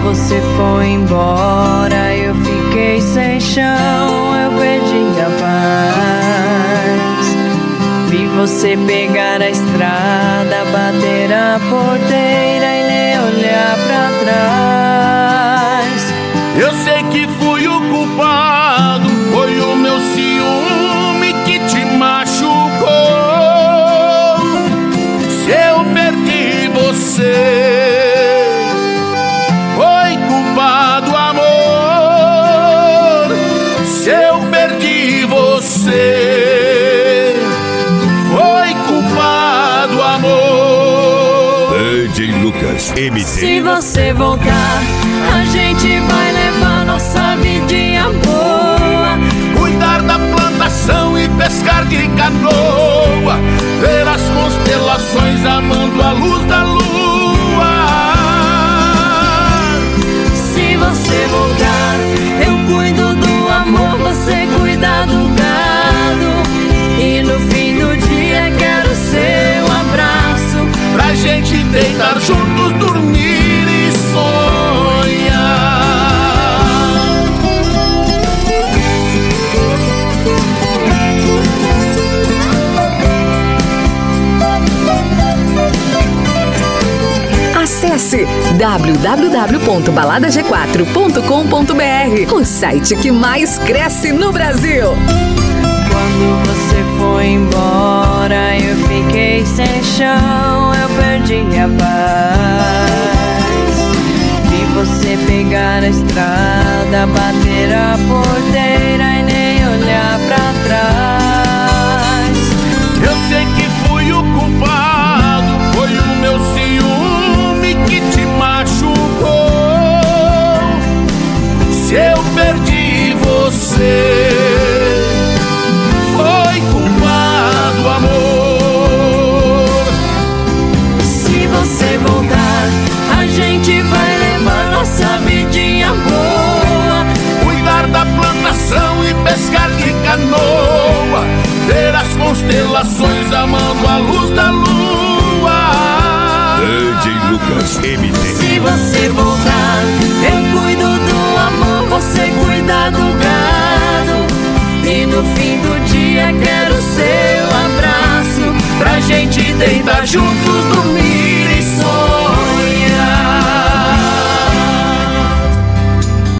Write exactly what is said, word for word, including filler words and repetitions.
você foi embora, eu fiquei sem chão, eu perdi a paz. Vi você pegar a estrada, bater a porteira e nem olhar pra trás. Eu sei que fui o culpado, foi o meu ciúme que te machucou. Se eu perdi você, foi culpado, amor. Se eu perdi você, foi culpado, amor. D J Lucas M D. Se você voltar, a gente vai levar nossa vidinha boa, cuidar da plantação e pescar de canoa, ver as constelações amando a luz da lua. Se você voltar, eu cuido do amor, você cuida do gado, e no fim do dia quero seu abraço, pra gente deitar juntos, dormir e sonhar. Acesse w w w ponto balada g quatro ponto com ponto b r, o site que mais cresce no Brasil. Quando você foi embora, eu fiquei sem chão, eu perdi a paz. Vi você pegar a estrada, bater a porteira e nem olhar pra trás. Eu sei que fui o culpado, foi o meu ciúme que te machucou. Se eu perdi você, foi culpado, amor. Se você voltar, a gente vai levar nossa vidinha boa, cuidar da plantação e pescar de canoa, ver as constelações amando a luz da lua. D J Lucas M D. Se você voltar, eu cuido do amor, você cuida do gado, e no fim do dia quero seu abraço, pra gente deitar juntos, dormir